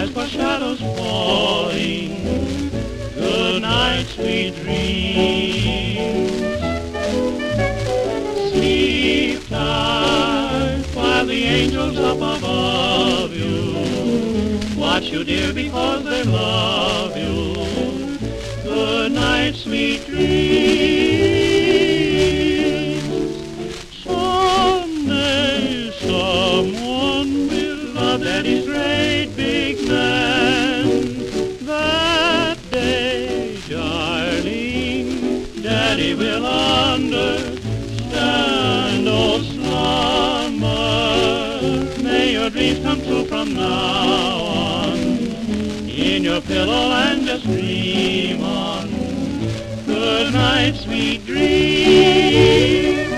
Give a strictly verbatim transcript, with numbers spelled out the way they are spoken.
as for shadows falling. Good night, sweet dreams. Sleep tight while the angels up above you watch you, dear, because they love you. Good night, sweet dreams. Someday someone will love Daddy's great big man. That day, darling, Daddy will understand. Oh, slumber, may your dreams come true from now on. In your pillow and just dream on. Good night, sweet dreams.